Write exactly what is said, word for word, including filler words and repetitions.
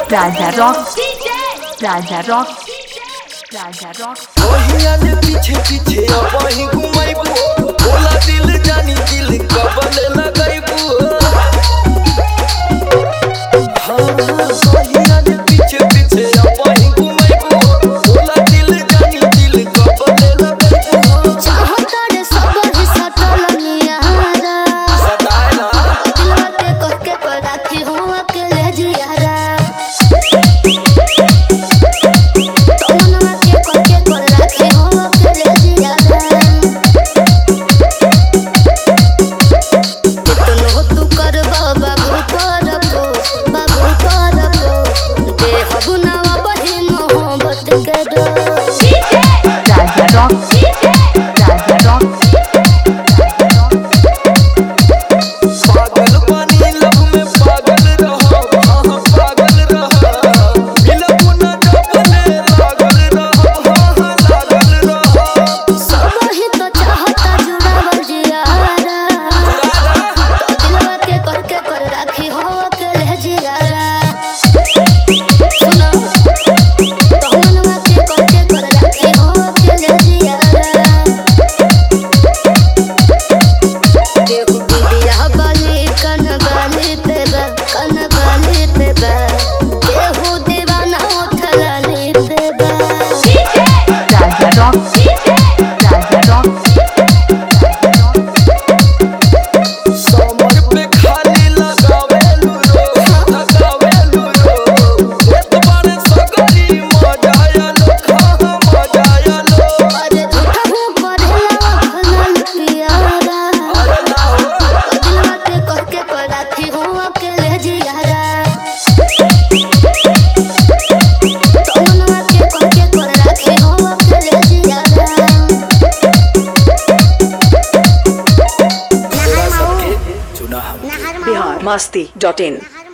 Raja Rock, Raja Rock, Raja Rock. ओहिया ने पीछे पीछे वही घुमाइबू बोला दिल जानी दिल कबल लगाइबू हाँ ओहिया ने पीछे पीछे वही घुमाइबू बोला दिल जानी दिल कबल लगाइबू चाहता रे सब ही सटल नियारा सताएला दिलवा के कह के पर राखी हूँ अकेले जियारा तमन्ना के कह के पर राखी हूँ अकेले जियारा कितनो तू करबा बाबू करबो बाबू करबो देहबु ना बही मोहब्बत के डो Raja Rock, Raja Rock. पागल पानी लब में पागल रहो हाँ पागल रहो मिलबू ना डबले लागल रहो हाँ लागल रहो सब ही तो चाहता जुड़ावल जियारा दिलवा के कर के कर राखी हो अकेले जियारा सुनो तमन्ना के कर के कर राखी हो अकेले जियारा देखो बिटिया बाली कन बाली पे बा कन बाली पे बा केहू दीवाना उठलाली पे बा Raja Rock, Raja Rock. समर पे खाली लगावेलू रो लगावेलू रो एत बारे सगरी मजाया लो खा मजाया लो अरे झूठा हूँ बढ़ेला फनल पियारा अरे ना हो दिलवा के कह के पर राखी हूँ अकेले जियारा तमन्ना के कह के पर राखी हूँ अकेले जियारा सबके चुना हम बिहार मस्ती डॉट इन